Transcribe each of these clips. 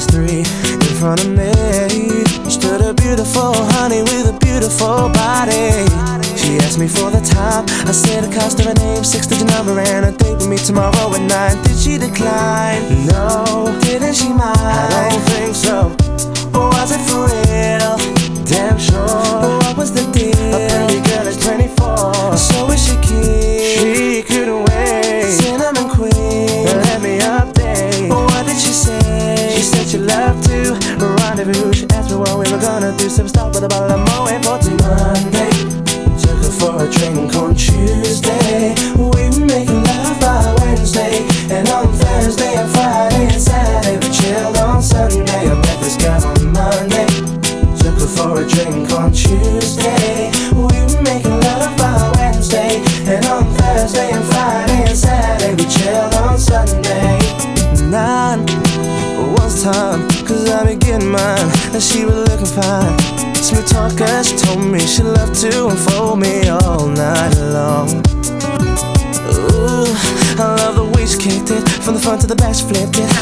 3 in front of me stood a beautiful honey with a beautiful body. She asked me for the time. I said the cost of her name, 6-digit number, and a date with me tomorrow at 9. Did she decline? No. Didn't she mind? I don't think so. Was it for real? Damn sure. What was the deal? A pretty girl is 24, so is she keen? She couldn't wait. Cinnamon queen, let me update. What did she say? She said she loved to rendezvous. She asked me what we were gonna do. Some stop with a bottle of Moet for Monday. Took her for a drink on Tuesday. We were making love by Wednesday, and on Thursday and Friday and Saturday we chilled on Sunday. I met this guy on Monday. Took her for a drink on Tuesday. We were making love by Wednesday, and on Thursday and Friday and Saturday we chilled on Sunday. 9 was time, 'cause I be getting mine, and she was looking fine. Smooth talker, she told me she loved to unfold me all night long. Ooh, I love the way she kicked it, from the front to the back she flipped it.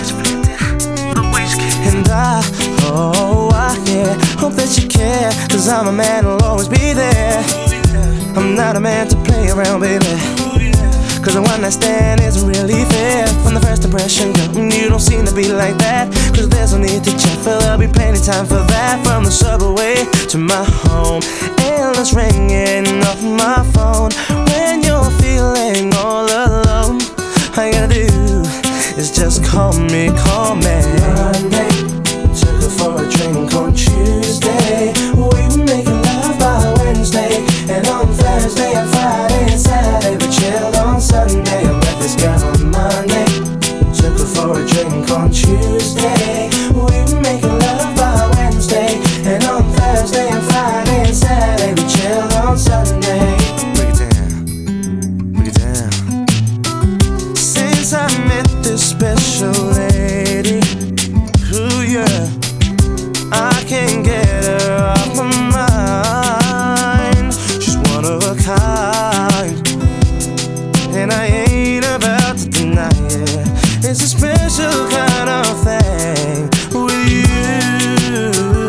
And yeah, hope that you care, 'cause I'm a man who'll always be there. I'm not a man to play around, baby, 'cause a one-night stand isn't really fair. From the first impression, girl, you don't seem to be like that. 'Cause there's no need to check, for there'll be plenty time for that. From the subway to my home, endless ringing off my phone. When you're feeling all alone, all you gotta do is just call me, call me. Monday, took her for a drink on Tuesday. We were making love by Wednesday, and on Thursday and Friday and Saturday we chilled on Sunday. I met this guy on Monday. Took her for a drink on Tuesday. We were making love by Wednesday, and on Thursday and Friday and Saturday we chilled on Sunday. Break it down, break it down. Since I met this special lady, ooh yeah, I can't get her off my mind. She's one of a kind, and I ain't about to deny it. It's a special kind of thing with you.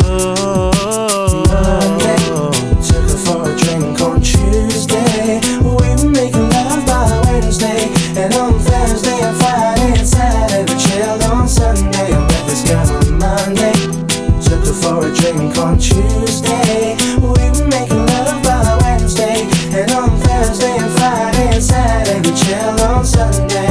Monday, took her for a drink on Tuesday. We were making love by Wednesday, and on Thursday and Friday and Saturday we chilled on Sunday. I met this guy on Monday. Took her for a drink on Tuesday. We were making love by Wednesday, and on Thursday and Friday and Saturday we chilled on Sunday.